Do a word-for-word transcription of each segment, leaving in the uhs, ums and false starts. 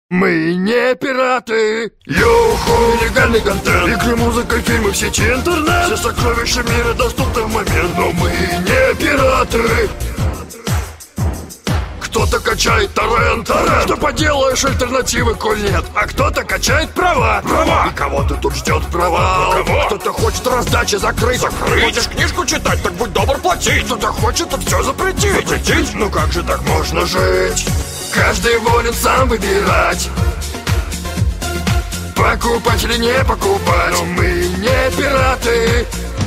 Мы не пираты. Йоху, нелегальный контент. Игры, музыка, фильмы в сети интернет. Все сокровища мира доступны в момент. Но мы не пираты. Кто-то качает торрент, торрент. Что поделаешь, альтернативы, коль нет. А кто-то качает права, права. И кого-то тут ждет провал. Кто-то хочет раздачи закрыть, закрыть. Хочешь книжку читать, так будь добр платить. Кто-то хочет тут все запретить, запретить. Ну как же так можно жить? Каждый волен сам выбирать, покупать или не покупать. Но мы не пираты.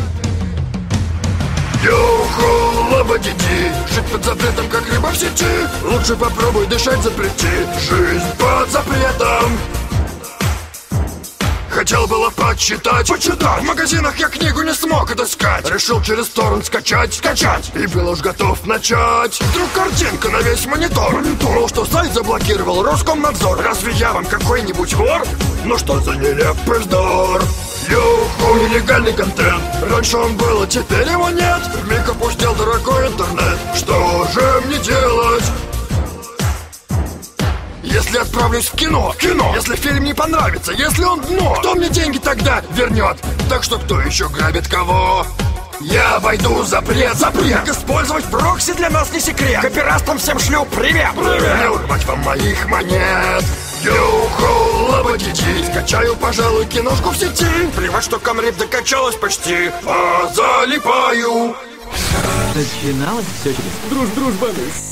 Йоху, лабадиди. Жить под запретом, как рыба в сети. Лучше попробуй дышать, запрети. Жизнь под запретом. Хотел было почитать, почитать. В магазинах я книгу не смог отыскать. Решил через торрент скачать, скачать. И был уж готов начать. Вдруг картинка на весь монитор, монитор. Мол, что сайт заблокировал Роскомнадзор. Разве я вам какой-нибудь вор? Ну что за нелепый вздор? Йоху, нелегальный контент. Раньше он был, а теперь его нет. Вмиг опустил дорогой интернет. Что же мне делать? Если отправлюсь в кино, в кино, если фильм не понравится, если он дно, кто мне деньги тогда вернет? Так что кто еще грабит кого? Я обойду запрет, запрет. Как использовать прокси для нас не секрет. Копирастам всем шлю привет, привет. Не урвать вам моих монет. Йоху, лабадиди. Скачаю, пожалуй, киношку в сети. Плевать, что Камрип докачалась почти. А залипаю. Начиналось все через друж-дружба.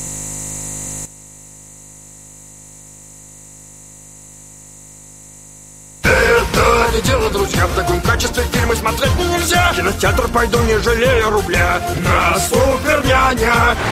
Это не дело, друзья. В таком качестве фильмы смотреть мне нельзя. В кинотеатр пойду, не жалея рубля. На Суперняня.